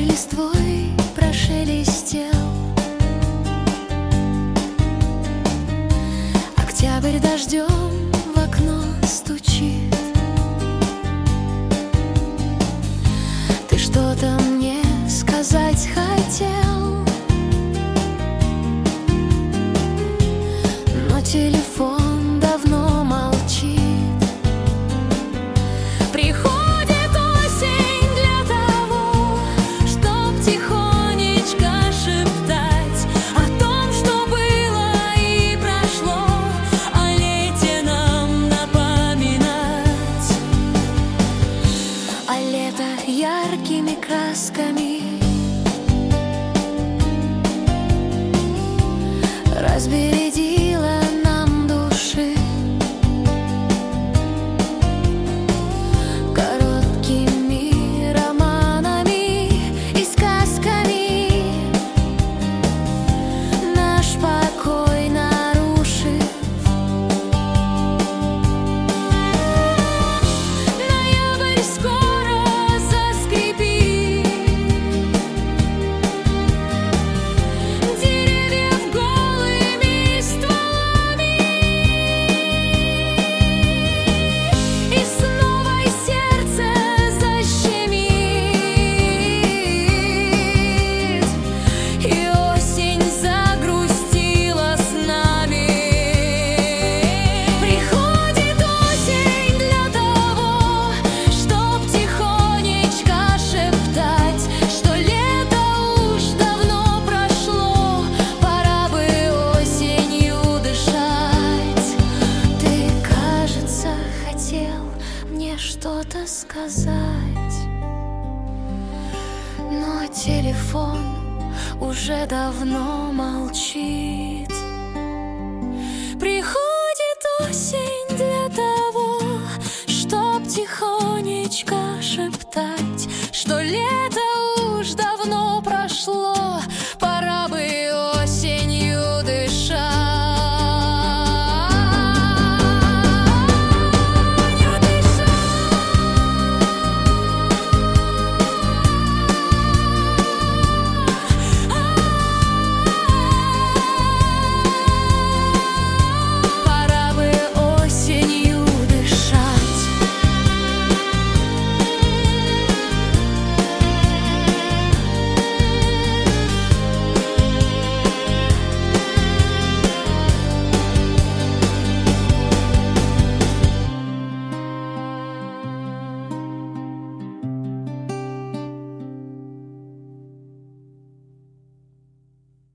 листвой прошелестел. Октябрь дождем в окно стучит. Ты что-то мне сказать хотел, но телефон давно молчит. Приходит осень для того, чтоб тихонечко шептать о том, что было и прошло, о лете нам напоминать. А лето яркими красками разбередила нам души короткими романами и сказками, наш покой нарушив. Ноябрь скоро заскрипит, деревьев голыми стволами, и снова сердце защемит, и осень загрустила с нами. Приходит осень для того, чтоб тихонечко шептать, что лето уж давно прошло, пора бы осенью дышать. Ты, кажется, хотел мне что-то сказать, но телефон уже давно молчит. Приходит осень для того, чтоб тихонечко шептать, что лето